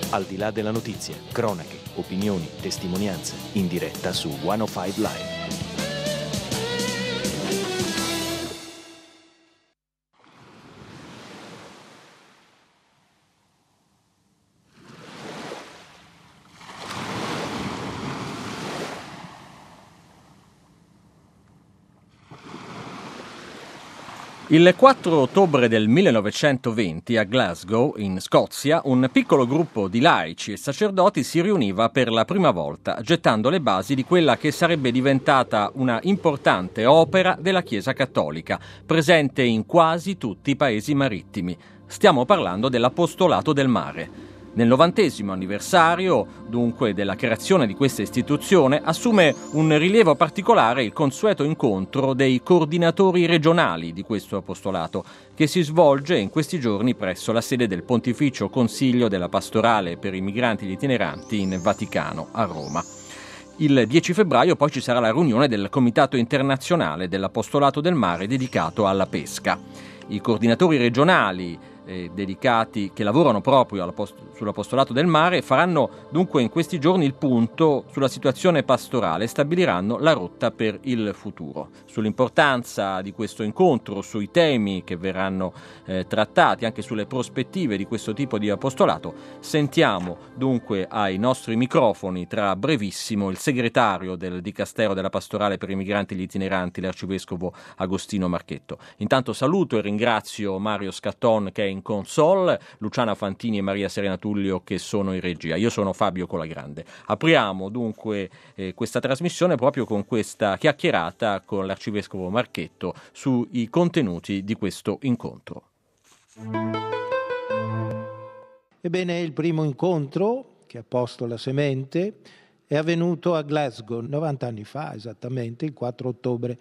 Al di là della notizia, cronache, opinioni, testimonianze, in diretta su 105 Live. Il 4 ottobre del 1920 a Glasgow, in Scozia, un piccolo gruppo di laici e sacerdoti si riuniva per la prima volta, gettando le basi di quella che sarebbe diventata una importante opera della Chiesa Cattolica, presente in quasi tutti i paesi marittimi. Stiamo parlando dell'Apostolato del Mare. Nel 90° anniversario, dunque, della creazione di questa istituzione, assume un rilievo particolare il consueto incontro dei coordinatori regionali di questo apostolato, che si svolge in questi giorni presso la sede del Pontificio Consiglio della Pastorale per i Migranti Itineranti in Vaticano, a Roma. Il 10 febbraio poi ci sarà la riunione del Comitato Internazionale dell'Apostolato del Mare dedicato alla pesca. I coordinatori regionali dedicati che lavorano proprio sull'apostolato del mare faranno dunque in questi giorni il punto sulla situazione pastorale e stabiliranno la rotta per il futuro. Sull'importanza di questo incontro, sui temi che verranno trattati, anche sulle prospettive di questo tipo di apostolato, sentiamo dunque ai nostri microfoni tra brevissimo il segretario del Dicastero della Pastorale per i Migranti e gli Itineranti, l'arcivescovo Agostino Marchetto. Intanto saluto e ringrazio Mario Scatton che è in console, Luciana Fantini e Maria Serena Tullio che sono in regia. Io sono Fabio Colagrande. Apriamo dunque questa trasmissione proprio con questa chiacchierata con l'arcivescovo Marchetto sui contenuti di questo incontro. Ebbene, il primo incontro che ha posto la semente è avvenuto a Glasgow 90 anni fa, esattamente il 4 ottobre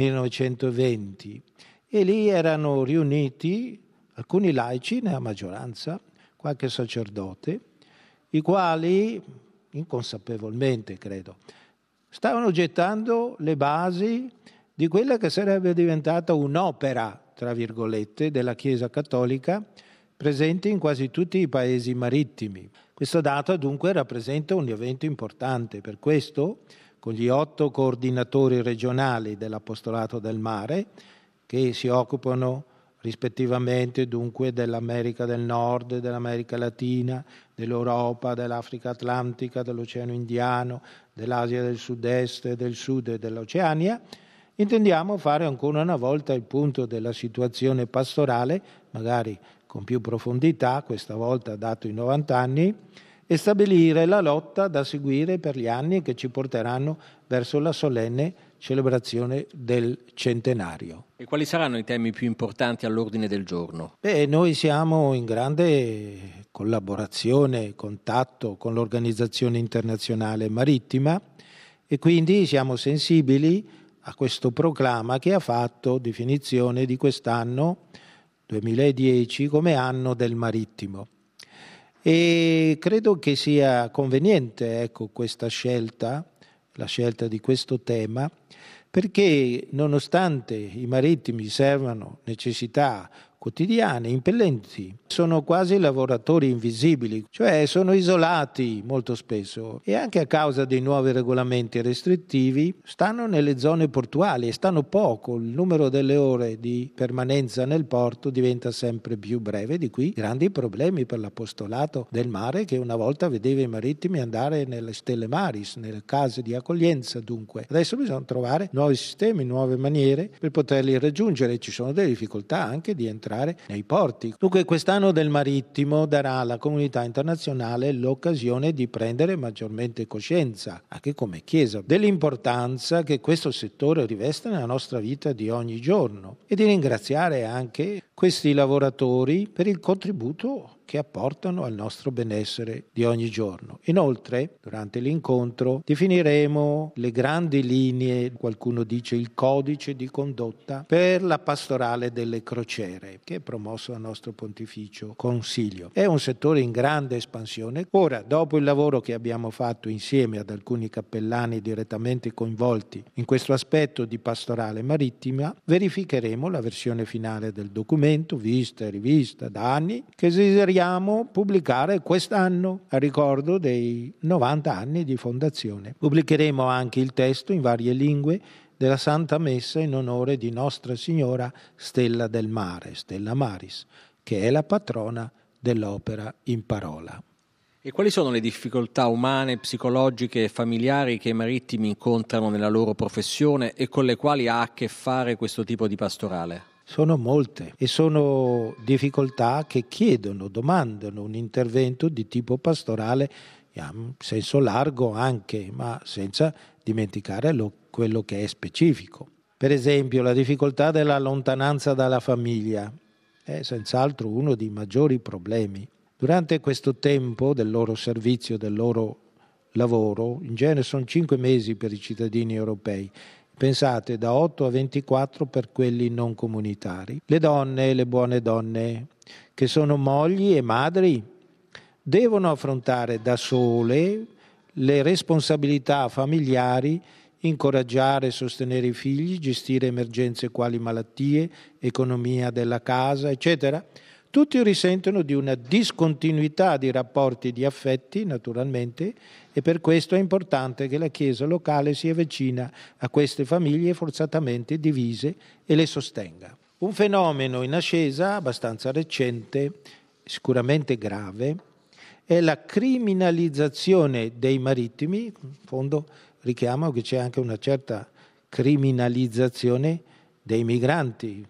1920, e lì erano riuniti alcuni laici, nella maggioranza, qualche sacerdote, i quali, inconsapevolmente credo, stavano gettando le basi di quella che sarebbe diventata un'opera, tra virgolette, della Chiesa Cattolica, presente in quasi tutti i paesi marittimi. Questa data dunque rappresenta un evento importante, per questo, con gli 8 coordinatori regionali dell'Apostolato del Mare, che si occupano rispettivamente dunque dell'America del Nord, dell'America Latina, dell'Europa, dell'Africa Atlantica, dell'Oceano Indiano, dell'Asia del Sud-Est e del Sud e dell'Oceania, intendiamo fare ancora una volta il punto della situazione pastorale, magari con più profondità, questa volta dato i 90 anni, e stabilire la lotta da seguire per gli anni che ci porteranno verso la solenne celebrazione del centenario. E quali saranno i temi più importanti all'ordine del giorno? Noi siamo in grande collaborazione, contatto con l'Organizzazione Internazionale Marittima e quindi siamo sensibili a questo proclama che ha fatto definizione di quest'anno 2010 come anno del marittimo. E credo che sia conveniente, questa scelta, la scelta di questo tema, perché nonostante i marittimi servano necessità quotidiane, impellenti, sono quasi lavoratori invisibili, cioè sono isolati molto spesso e anche a causa dei nuovi regolamenti restrittivi stanno nelle zone portuali e stanno poco, il numero delle ore di permanenza nel porto diventa sempre più breve, di qui grandi problemi per l'apostolato del mare che una volta vedeva i marittimi andare nelle stelle maris, nelle case di accoglienza dunque. Adesso bisogna trovare nuovi sistemi, nuove maniere per poterli raggiungere, ci sono delle difficoltà anche di entrare nei porti. Dunque quest'anno del marittimo darà alla comunità internazionale l'occasione di prendere maggiormente coscienza, anche come Chiesa, dell'importanza che questo settore riveste nella nostra vita di ogni giorno e di ringraziare anche questi lavoratori per il contributo che apportano al nostro benessere di ogni giorno. Inoltre, durante l'incontro, definiremo le grandi linee, qualcuno dice il codice di condotta, per la pastorale delle crociere, che è promosso dal nostro Pontificio Consiglio. È un settore in grande espansione. Ora, dopo il lavoro che abbiamo fatto insieme ad alcuni cappellani direttamente coinvolti in questo aspetto di pastorale marittima, verificheremo la versione finale del documento, vista e rivista da anni, che desideriamo vogliamo pubblicare quest'anno a ricordo dei 90 anni di fondazione. Pubblicheremo anche il testo in varie lingue della Santa Messa in onore di Nostra Signora Stella del Mare, Stella Maris, che è la patrona dell'opera in parola. E quali sono le difficoltà umane, psicologiche e familiari che i marittimi incontrano nella loro professione e con le quali ha a che fare questo tipo di pastorale? Sono molte e sono difficoltà che domandano un intervento di tipo pastorale in senso largo anche, ma senza dimenticare quello che è specifico. Per esempio, la difficoltà della lontananza dalla famiglia è senz'altro uno dei maggiori problemi. Durante questo tempo del loro servizio, del loro lavoro, in genere sono 5 mesi per i cittadini europei, pensate da 8 a 24 per quelli non comunitari. Le donne, le buone donne, che sono mogli e madri, devono affrontare da sole le responsabilità familiari, incoraggiare e sostenere i figli, gestire emergenze quali malattie, economia della casa, eccetera. Tutti risentono di una discontinuità di rapporti di affetti, naturalmente, e per questo è importante che la Chiesa locale sia vicina a queste famiglie forzatamente divise e le sostenga. Un fenomeno in ascesa, abbastanza recente, sicuramente grave, è la criminalizzazione dei marittimi. In fondo richiamo che c'è anche una certa criminalizzazione dei migranti,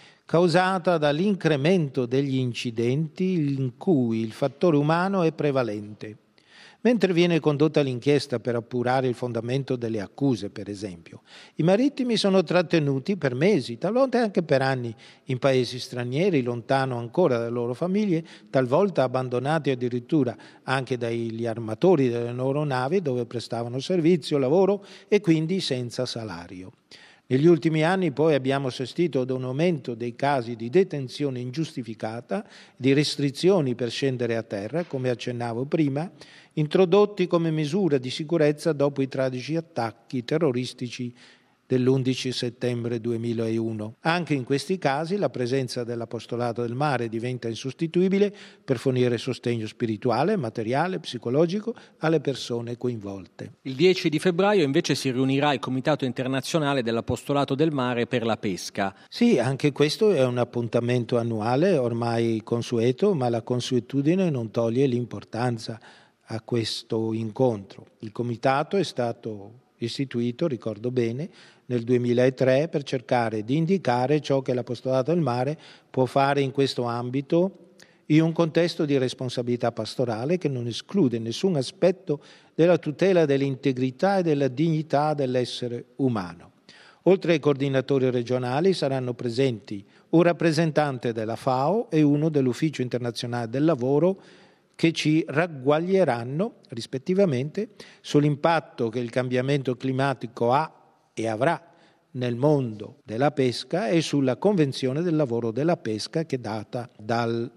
causata dall'incremento degli incidenti in cui il fattore umano è prevalente. Mentre viene condotta l'inchiesta per appurare il fondamento delle accuse, per esempio, i marittimi sono trattenuti per mesi, talvolta anche per anni, in paesi stranieri, lontano ancora dalle loro famiglie, talvolta abbandonati addirittura anche dagli armatori delle loro navi dove prestavano servizio, lavoro e quindi senza salario. Negli ultimi anni poi abbiamo assistito ad un aumento dei casi di detenzione ingiustificata, di restrizioni per scendere a terra, come accennavo prima, introdotti come misura di sicurezza dopo i tragici attacchi terroristici dell'11 settembre 2001. Anche in questi casi la presenza dell'Apostolato del Mare diventa insostituibile per fornire sostegno spirituale, materiale, psicologico alle persone coinvolte. Il 10 di febbraio invece si riunirà il Comitato Internazionale dell'Apostolato del Mare per la pesca. Sì, anche questo è un appuntamento annuale ormai consueto, ma la consuetudine non toglie l'importanza a questo incontro. Il comitato è stato istituito, ricordo bene, nel 2003 per cercare di indicare ciò che l'Apostolato del Mare può fare in questo ambito in un contesto di responsabilità pastorale che non esclude nessun aspetto della tutela dell'integrità e della dignità dell'essere umano. Oltre ai coordinatori regionali saranno presenti un rappresentante della FAO e uno dell'Ufficio Internazionale del Lavoro che ci ragguaglieranno rispettivamente sull'impatto che il cambiamento climatico ha e avrà nel mondo della pesca e sulla Convenzione del lavoro della pesca che data dal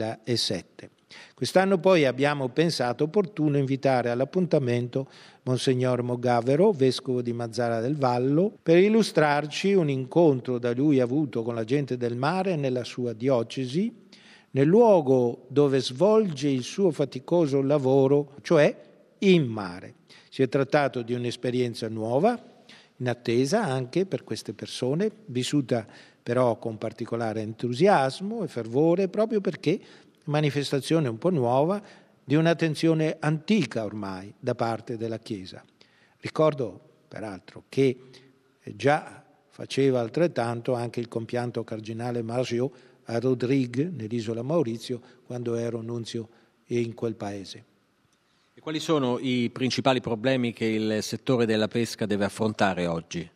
2007. Quest'anno poi abbiamo pensato opportuno invitare all'appuntamento Monsignor Mogavero, vescovo di Mazara del Vallo, per illustrarci un incontro da lui avuto con la gente del mare nella sua diocesi, nel luogo dove svolge il suo faticoso lavoro, cioè in mare. Si è trattato di un'esperienza nuova, in attesa anche per queste persone, vissuta però con particolare entusiasmo e fervore, proprio perché manifestazione un po' nuova di un'attenzione antica ormai da parte della Chiesa. Ricordo peraltro che già faceva altrettanto anche il compianto cardinale Margiot a Rodrigue, nell'isola Maurizio, quando ero nunzio in quel paese. E quali sono i principali problemi che il settore della pesca deve affrontare oggi?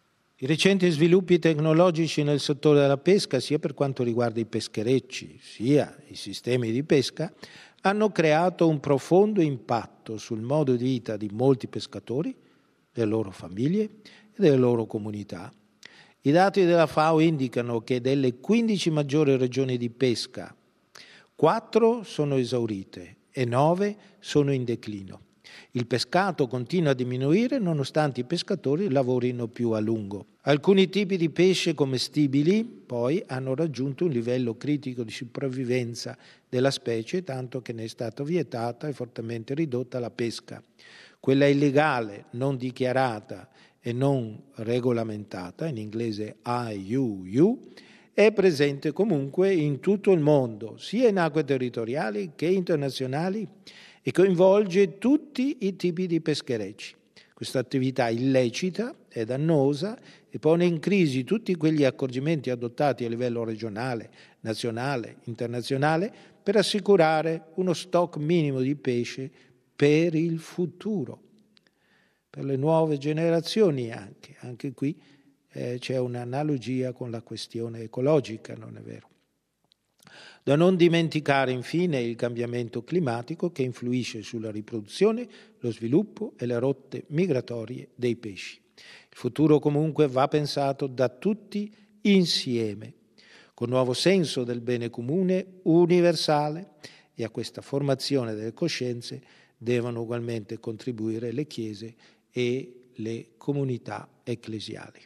I recenti sviluppi tecnologici nel settore della pesca, sia per quanto riguarda i pescherecci, sia i sistemi di pesca, hanno creato un profondo impatto sul modo di vita di molti pescatori, delle loro famiglie e delle loro comunità. I dati della FAO indicano che delle 15 maggiori regioni di pesca, 4 sono esaurite e 9 sono in declino. Il pescato continua a diminuire nonostante i pescatori lavorino più a lungo. Alcuni tipi di pesce commestibili poi hanno raggiunto un livello critico di sopravvivenza della specie, tanto che ne è stata vietata e fortemente ridotta la pesca. Quella illegale, non dichiarata e non regolamentata, in inglese IUU, è presente comunque in tutto il mondo, sia in acque territoriali che internazionali, e coinvolge tutti i tipi di pescherecci. Questa attività illecita è dannosa e pone in crisi tutti quegli accorgimenti adottati a livello regionale, nazionale, internazionale per assicurare uno stock minimo di pesce per il futuro, per le nuove generazioni anche. Anche qui c'è un'analogia con la questione ecologica, non è vero? Da non dimenticare infine il cambiamento climatico che influisce sulla riproduzione, lo sviluppo e le rotte migratorie dei pesci. Il futuro comunque va pensato da tutti insieme, con nuovo senso del bene comune universale, e a questa formazione delle coscienze devono ugualmente contribuire le chiese e le comunità ecclesiali.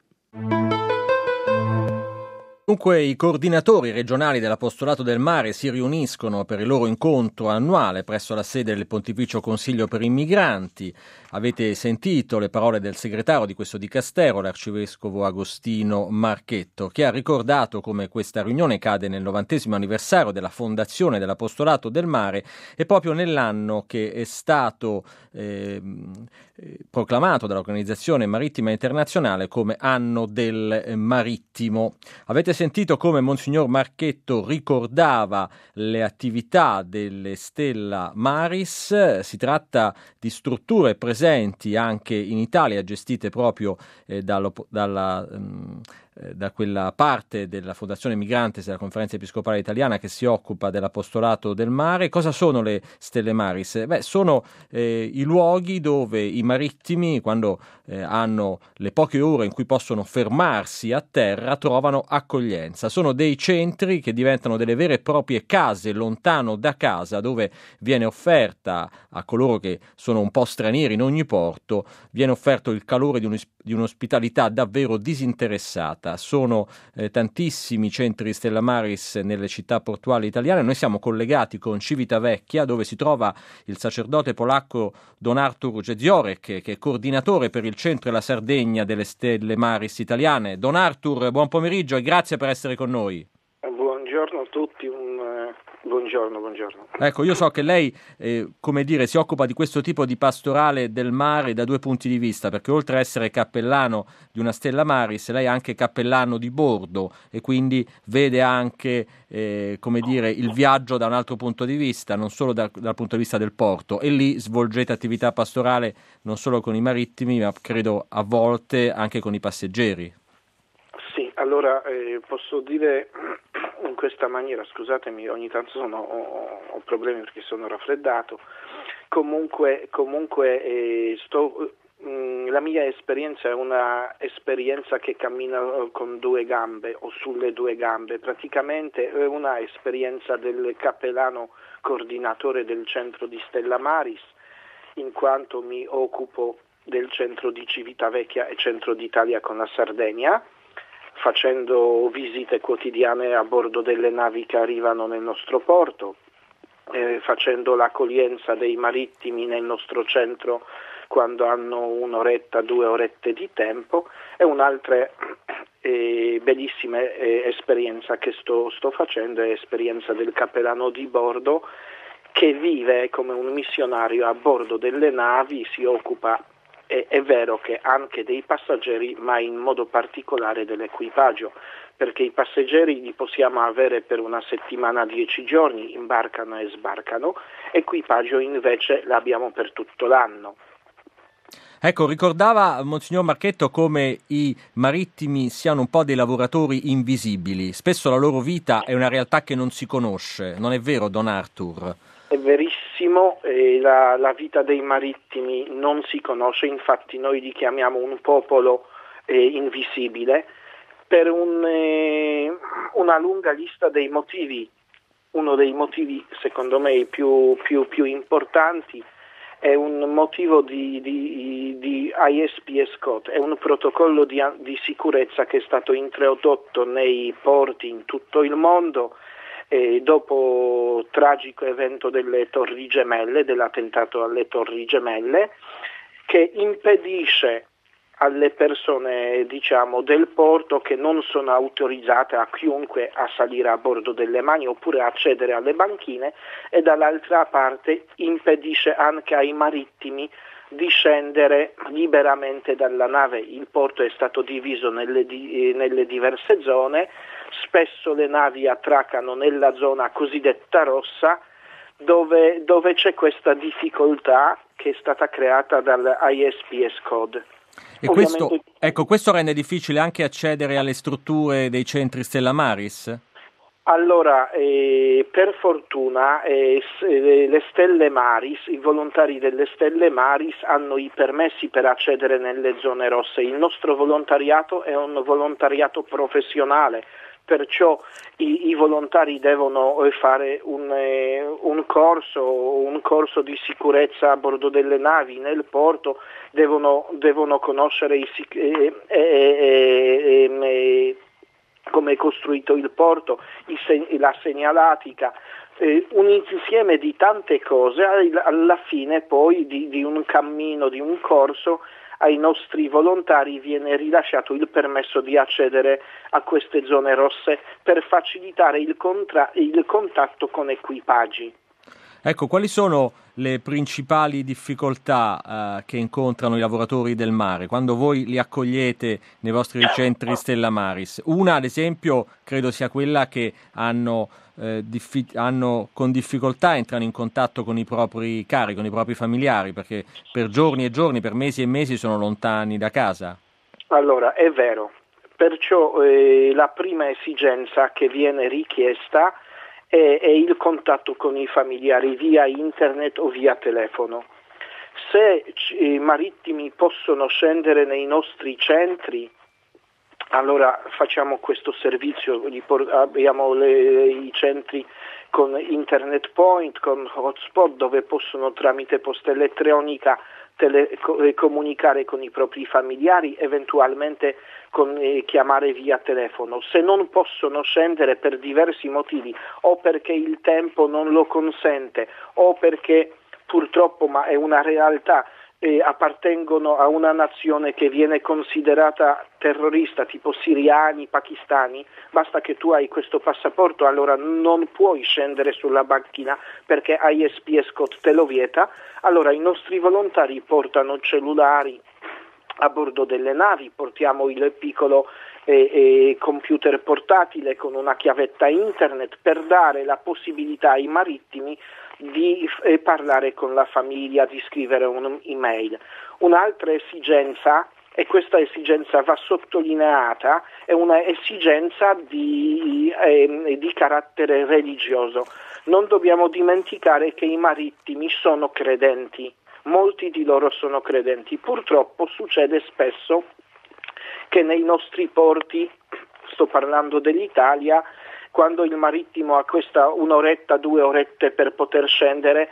Dunque i coordinatori regionali dell'Apostolato del Mare si riuniscono per il loro incontro annuale presso la sede del Pontificio Consiglio per i Migranti. Avete sentito le parole del segretario di questo dicastero, l'arcivescovo Agostino Marchetto, che ha ricordato come questa riunione cade nel 90° anniversario della fondazione dell'Apostolato del Mare e proprio nell'anno che è stato proclamato dall'Organizzazione Marittima Internazionale come anno del marittimo. Avete sentito come Monsignor Marchetto ricordava le attività delle Stella Maris. Si tratta di strutture presenti anche in Italia, gestite proprio da quella parte della Fondazione Migrantes della Conferenza Episcopale Italiana che si occupa dell'Apostolato del Mare. Cosa sono le Stelle Maris? Sono i luoghi dove i marittimi, quando hanno le poche ore in cui possono fermarsi a terra, trovano accoglienza. Sono dei centri che diventano delle vere e proprie case lontano da casa, dove viene offerta a coloro che sono un po' stranieri in ogni porto, viene offerto il calore di un'ospitalità davvero disinteressata. Sono tantissimi centri Stella Maris nelle città portuali italiane. Noi siamo collegati con Civitavecchia, dove si trova il sacerdote polacco Don Artur Jeziorek, che è coordinatore per il centro e la Sardegna delle Stelle Maris italiane. Don Artur, buon pomeriggio e grazie per essere con noi. Buongiorno a tutti, buongiorno. Ecco, io so che lei, si occupa di questo tipo di pastorale del mare da due punti di vista, perché oltre a essere cappellano di una Stella Maris, lei è anche cappellano di bordo e quindi vede anche, il viaggio da un altro punto di vista, non solo dal punto di vista del porto, e lì svolgete attività pastorale non solo con i marittimi, ma credo a volte anche con i passeggeri. Sì, allora posso dire in questa maniera, scusatemi, ogni tanto ho problemi perché sono raffreddato. Comunque la mia esperienza è una esperienza che cammina con due gambe o sulle due gambe, praticamente è una esperienza del cappellano coordinatore del centro di Stella Maris, in quanto mi occupo del centro di Civitavecchia e centro d'Italia con la Sardegna, facendo visite quotidiane a bordo delle navi che arrivano nel nostro porto, facendo l'accoglienza dei marittimi nel nostro centro quando hanno un'oretta, 2 orette di tempo, e un'altra bellissima esperienza che sto facendo è l'esperienza del cappellano di bordo che vive come un missionario a bordo delle navi, si occupa, è vero che anche dei passeggeri, ma in modo particolare dell'equipaggio, perché i passeggeri li possiamo avere per una settimana, 10 giorni, imbarcano e sbarcano, equipaggio invece l'abbiamo per tutto l'anno. Ecco, ricordava Monsignor Marchetto come i marittimi siano un po' dei lavoratori invisibili. Spesso la loro vita è una realtà che non si conosce, non è vero, Don Artur? È verissimo, la vita dei marittimi non si conosce, infatti noi li chiamiamo un popolo invisibile per una lunga lista dei motivi. Uno dei motivi secondo me più importanti è un motivo di ISPS code, è un protocollo di sicurezza che è stato introdotto nei porti in tutto il mondo dopo il tragico evento delle Torri Gemelle, dell'attentato alle Torri Gemelle, che impedisce alle persone, diciamo, del porto che non sono autorizzate a chiunque a salire a bordo delle mani oppure accedere alle banchine, e dall'altra parte impedisce anche ai marittimi di scendere liberamente dalla nave. Il porto è stato diviso nelle diverse zone, spesso le navi attraccano nella zona cosiddetta rossa, dove c'è questa difficoltà che è stata creata dal ISPS code. E questo rende difficile anche accedere alle strutture dei centri Stella Maris? Allora, per fortuna le Stelle Maris, i volontari delle Stelle Maris hanno i permessi per accedere nelle zone rosse. Il nostro volontariato è un volontariato professionale, perciò i volontari devono fare un corso di sicurezza a bordo delle navi, nel porto, devono conoscere come è costruito il porto, la segnaletica, un insieme di tante cose. Alla fine poi di un cammino, di un corso, ai nostri volontari viene rilasciato il permesso di accedere a queste zone rosse per facilitare il contatto con equipaggi. Ecco, quali sono le principali difficoltà che incontrano i lavoratori del mare quando voi li accogliete nei vostri centri Stella Maris? Una, ad esempio, credo sia quella che hanno con difficoltà entrano in contatto con i propri cari, con i propri familiari, perché per giorni e giorni, per mesi e mesi sono lontani da casa. Allora, è vero, perciò la prima esigenza che viene richiesta è il contatto con i familiari via internet o via telefono. Se i marittimi possono scendere nei nostri centri, allora facciamo questo servizio, abbiamo i centri con internet point, con hotspot, dove possono tramite posta elettronica comunicare con i propri familiari, eventualmente chiamare via telefono. Se non possono scendere per diversi motivi, o perché il tempo non lo consente, o perché purtroppo, ma è una realtà, appartengono a una nazione che viene considerata terrorista, tipo siriani, pakistani, basta che tu hai questo passaporto, allora non puoi scendere sulla banchina perché ISPS code te lo vieta. Allora i nostri volontari portano cellulari a bordo delle navi, portiamo il piccolo computer portatile con una chiavetta internet per dare la possibilità ai marittimi di parlare con la famiglia, di scrivere un'email. Un'altra esigenza, e questa esigenza va sottolineata, è una esigenza di carattere religioso. Non dobbiamo dimenticare che i marittimi sono credenti, molti di loro sono credenti. Purtroppo succede spesso che nei nostri porti, sto parlando dell'Italia, quando il marittimo ha questa 1 oretta, 2 orette per poter scende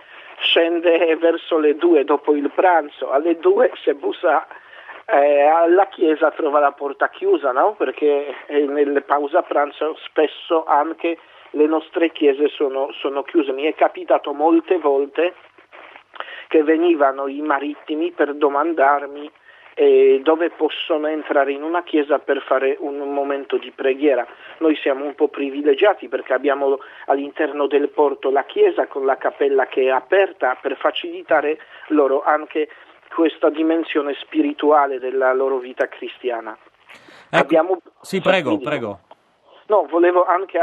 verso le 2 dopo il pranzo. Alle 2 se bussa alla chiesa trova la porta chiusa, no? Perché nelle pausa pranzo spesso anche le nostre chiese sono chiuse. Mi è capitato molte volte che venivano i marittimi per domandarmi dove possono entrare in una chiesa per fare un momento di preghiera. Noi siamo un po' privilegiati perché abbiamo all'interno del porto la chiesa con la cappella che è aperta per facilitare loro anche questa dimensione spirituale della loro vita cristiana. Ecco. Sì, prego. No, volevo anche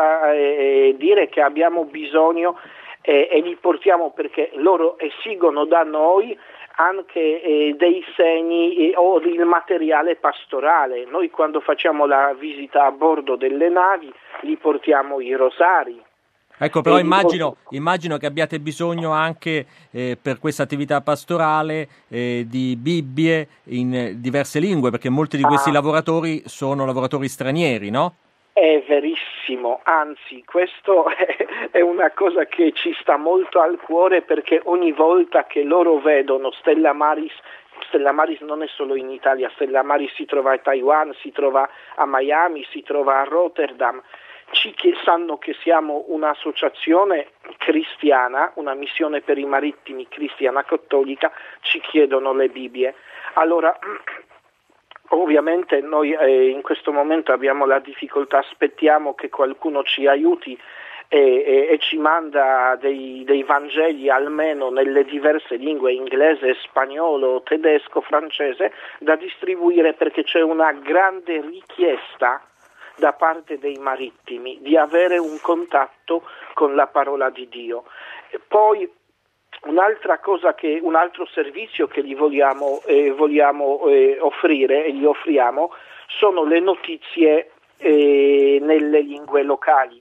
dire che abbiamo bisogno e li portiamo perché loro esigono da noi anche dei segni o il materiale pastorale. Noi quando facciamo la visita a bordo delle navi gli portiamo i rosari. Ecco, però immagino che abbiate bisogno anche per questa attività pastorale di Bibbie in diverse lingue, perché molti di questi lavoratori sono lavoratori stranieri, no? È verissimo, anzi questo è una cosa che ci sta molto al cuore, perché ogni volta che loro vedono Stella Maris non è solo in Italia, Stella Maris si trova a Taiwan, si trova a Miami, si trova a Rotterdam, sanno che siamo un'associazione cristiana, una missione per i marittimi cristiana cattolica, ci chiedono le Bibbie. Allora, ovviamente noi in questo momento abbiamo la difficoltà, aspettiamo che qualcuno ci aiuti e ci manda dei Vangeli almeno nelle diverse lingue, inglese, spagnolo, tedesco, francese, da distribuire, perché c'è una grande richiesta da parte dei marittimi di avere un contatto con la parola di Dio. E poi un'altra cosa, un altro servizio che gli vogliamo offrire e gli offriamo sono le notizie nelle lingue locali.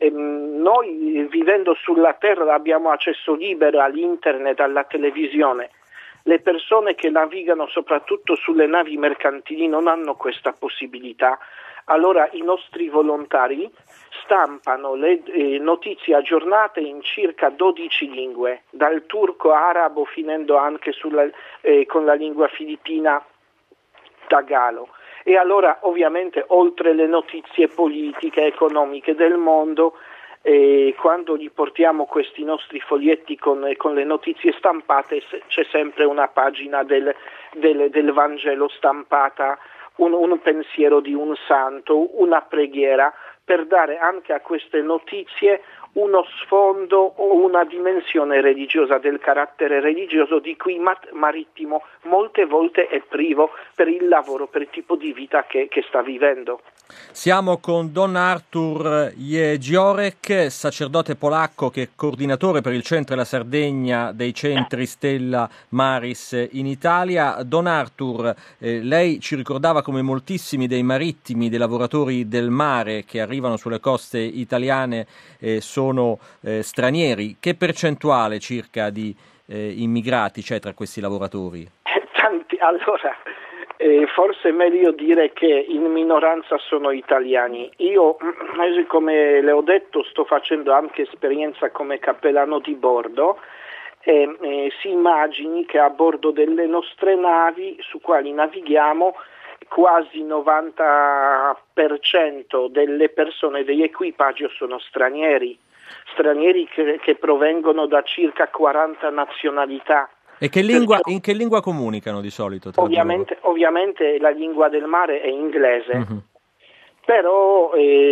Noi, vivendo sulla terra, abbiamo accesso libero all'internet, alla televisione. Le persone che navigano soprattutto sulle navi mercantili non hanno questa possibilità. Allora i nostri volontari stampano le notizie aggiornate in circa 12 lingue, dal turco arabo finendo anche con la lingua filippina tagalo. E allora ovviamente, oltre le notizie politiche, economiche del mondo, quando gli portiamo questi nostri foglietti con le notizie stampate, c'è sempre una pagina del Vangelo stampata, un pensiero di un santo, una preghiera, per dare anche a queste notizie uno sfondo o una dimensione religiosa, del carattere religioso di cui marittimo molte volte è privo per il lavoro, per il tipo di vita che sta vivendo. Siamo con Don Artur Jeziorek, sacerdote polacco che è coordinatore per il centro e la Sardegna dei centri Stella Maris in Italia. Don Artur, lei ci ricordava come moltissimi dei marittimi, dei lavoratori del mare che arrivano sulle coste italiane sono stranieri. Che percentuale circa di immigrati c'è tra questi lavoratori? Tanti, allora... forse è meglio dire che in minoranza sono italiani. Io, come le ho detto, sto facendo anche esperienza come cappellano di bordo. Si immagini che a bordo delle nostre navi su quali navighiamo quasi 90% delle persone degli equipaggi sono stranieri che provengono da circa 40 nazionalità. E in che lingua comunicano di solito? Ovviamente la lingua del mare è inglese, però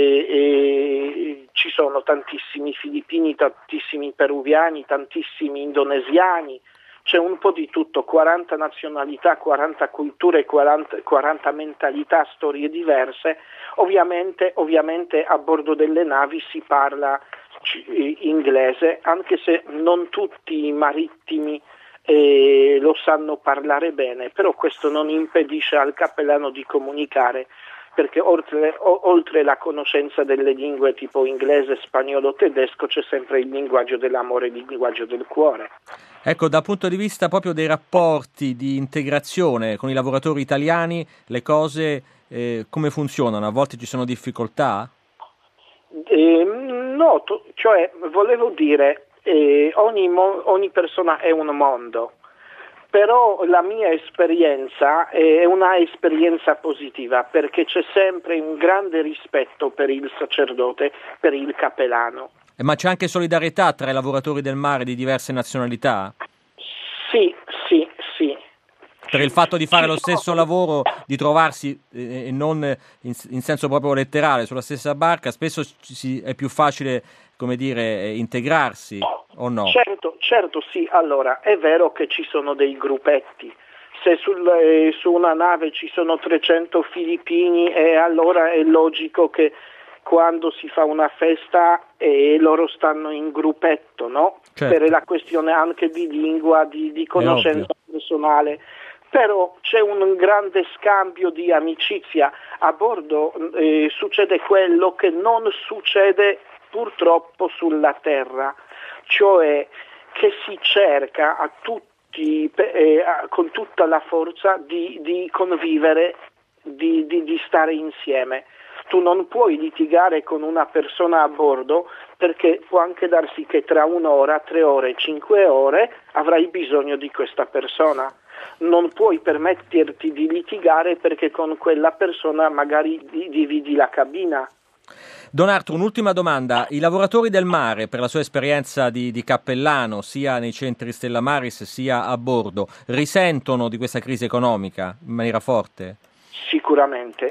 ci sono tantissimi filippini, tantissimi peruviani, tantissimi indonesiani, c'è un po' di tutto, 40 nazionalità, 40 culture, 40 mentalità, storie diverse. Ovviamente a bordo delle navi si parla inglese, anche se non tutti i marittimi lo sanno parlare bene, però questo non impedisce al cappellano di comunicare, perché oltre la conoscenza delle lingue tipo inglese, spagnolo, tedesco, c'è sempre il linguaggio dell'amore, il linguaggio del cuore. Ecco, dal punto di vista proprio dei rapporti di integrazione con i lavoratori italiani, le cose come funzionano? A volte ci sono difficoltà? No, cioè volevo dire, ogni persona è un mondo, però la mia esperienza è una esperienza positiva, perché c'è sempre un grande rispetto per il sacerdote, per il cappellano. Ma c'è anche solidarietà tra i lavoratori del mare di diverse nazionalità? Sì. Per il fatto di fare lo stesso lavoro, di trovarsi, e non in senso proprio letterale, sulla stessa barca, spesso è più facile, come dire, integrarsi, o no? Certo, sì. Allora, è vero che ci sono dei gruppetti. Se su una nave ci sono 300 filippini, allora è logico che quando si fa una festa loro stanno in gruppetto, no? Certo. Per la questione anche di lingua, di conoscenza personale. Però c'è un grande scambio di amicizia. A bordo succede quello che non succede purtroppo sulla terra, cioè che si cerca a tutti con tutta la forza di convivere, di stare insieme. Tu non puoi litigare con una persona a bordo, perché può anche darsi che tra 1 ora, 3 ore, 5 ore avrai bisogno di questa persona. Non puoi permetterti di litigare perché con quella persona magari dividi la cabina. Don Arthur, un'ultima domanda. I lavoratori del mare, per la sua esperienza di cappellano, sia nei centri Stella Maris sia a bordo, risentono di questa crisi economica in maniera forte? Sicuramente.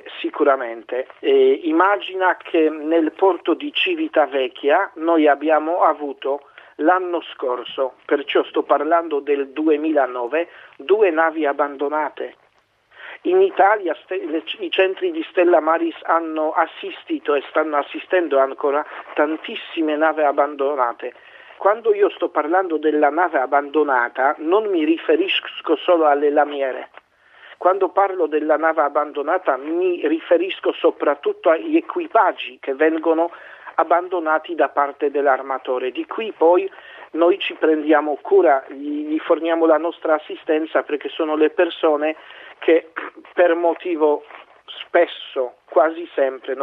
Immagina che nel porto di Civitavecchia noi abbiamo avuto l'anno scorso, perciò sto parlando del 2009, 2 navi abbandonate. In Italia i centri di Stella Maris hanno assistito e stanno assistendo ancora tantissime navi abbandonate. Quando io sto parlando della nave abbandonata non mi riferisco solo alle lamiere. Quando parlo della nave abbandonata mi riferisco soprattutto agli equipaggi che vengono abbandonati da parte dell'armatore. Di qui poi noi ci prendiamo cura, gli forniamo la nostra assistenza, perché sono le persone che per motivo spesso, quasi sempre,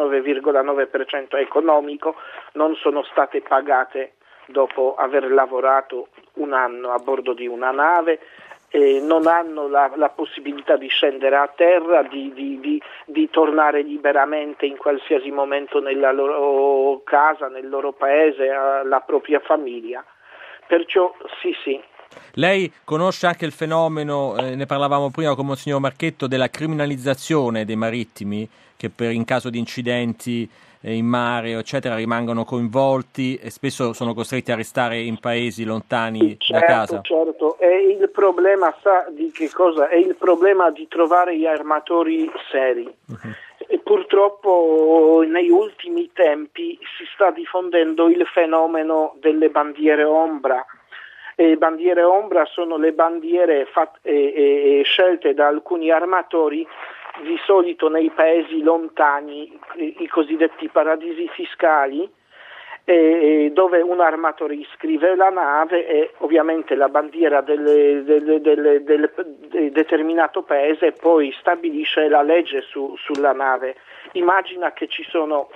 99,9% economico, non sono state pagate dopo aver lavorato 1 anno a bordo di una nave, non hanno la possibilità di scendere a terra, di tornare liberamente in qualsiasi momento nella loro casa, nel loro paese, alla propria famiglia. Perciò sì. Lei conosce anche il fenomeno, ne parlavamo prima con Monsignor Marchetto, della criminalizzazione dei marittimi, che in caso di incidenti in mare eccetera rimangono coinvolti e spesso sono costretti a restare in paesi lontani da casa. Certo, e il problema, sa di che cosa? È il problema di trovare gli armatori seri. Uh-huh. E purtroppo negli ultimi tempi si sta diffondendo il fenomeno delle bandiere ombra. Bandiere ombra sono le bandiere scelte da alcuni armatori, di solito nei paesi lontani, i cosiddetti paradisi fiscali, dove un armatore iscrive la nave e ovviamente la bandiera del determinato paese poi stabilisce la legge sulla nave. Immagina che ci sono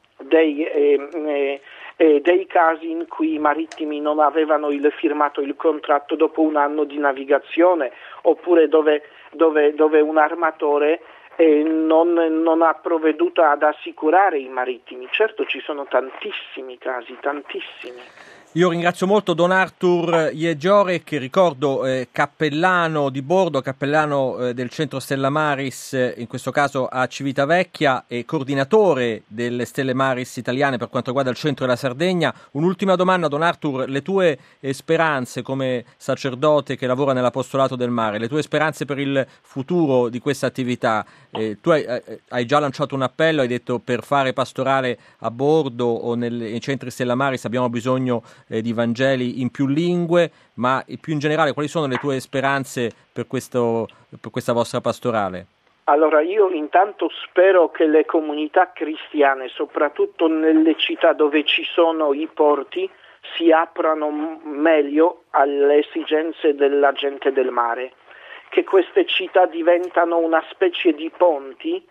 dei casi in cui i marittimi non avevano firmato il contratto dopo 1 anno di navigazione, oppure dove un armatore non ha provveduto ad assicurare i marittimi. Certo, ci sono tantissimi casi, tantissimi. Io ringrazio molto Don Arthur Jegiore, che ricordo cappellano di bordo, cappellano del centro Stella Maris, in questo caso a Civitavecchia, e coordinatore delle Stelle Maris italiane per quanto riguarda il centro e la Sardegna. Un'ultima domanda, Don Arthur: le tue speranze come sacerdote che lavora nell'apostolato del mare, le tue speranze per il futuro di questa attività? Tu hai già lanciato un appello, hai detto per fare pastorale a bordo o nei centri Stella Maris abbiamo bisogno di Vangeli in più lingue, ma più in generale quali sono le tue speranze per questa vostra pastorale? Allora, io intanto spero che le comunità cristiane, soprattutto nelle città dove ci sono i porti, si aprano meglio alle esigenze della gente del mare, che queste città diventano una specie di ponti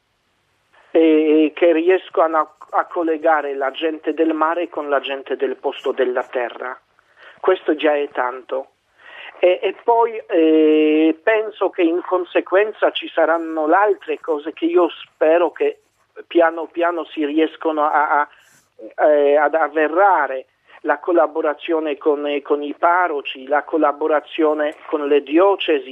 che riescono a collegare la gente del mare con la gente del posto della terra. Questo già è tanto. E poi penso che in conseguenza ci saranno le altre cose che io spero che piano piano si riescono ad avverare: la collaborazione con i parroci, la collaborazione con le diocesi,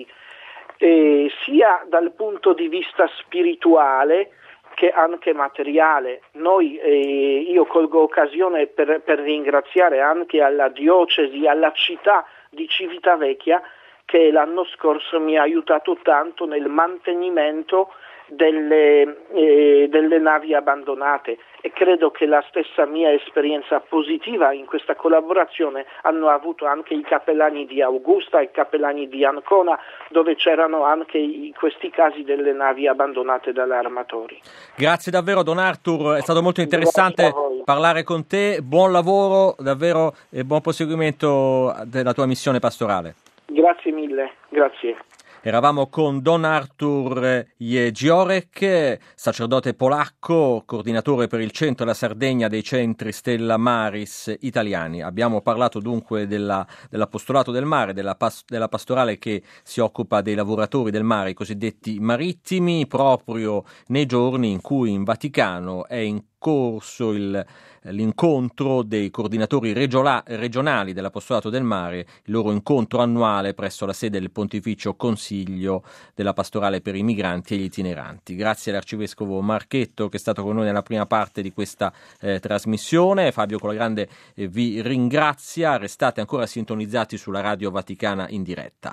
sia dal punto di vista spirituale che anche materiale. Io colgo occasione per ringraziare anche alla diocesi, alla città di Civitavecchia, che l'anno scorso mi ha aiutato tanto nel mantenimento delle navi abbandonate, e credo che la stessa mia esperienza positiva in questa collaborazione hanno avuto anche i cappellani di Augusta e i cappellani di Ancona, dove c'erano anche questi casi delle navi abbandonate dagli armatori. Grazie davvero Don Arthur, è stato molto interessante parlare con te, buon lavoro davvero e buon proseguimento della tua missione pastorale. Grazie mille, grazie. Eravamo con Don Artur Jeziorek, sacerdote polacco, coordinatore per il centro e la Sardegna dei centri Stella Maris italiani. Abbiamo parlato dunque dell'apostolato del mare, della pastorale che si occupa dei lavoratori del mare, i cosiddetti marittimi, proprio nei giorni in cui in Vaticano è in corso l'incontro dei coordinatori regionali dell'Apostolato del Mare, il loro incontro annuale presso la sede del Pontificio Consiglio della Pastorale per i Migranti e gli Itineranti. Grazie all'Arcivescovo Marchetto che è stato con noi nella prima parte di questa trasmissione. Fabio Colagrande vi ringrazia, restate ancora sintonizzati sulla Radio Vaticana in diretta.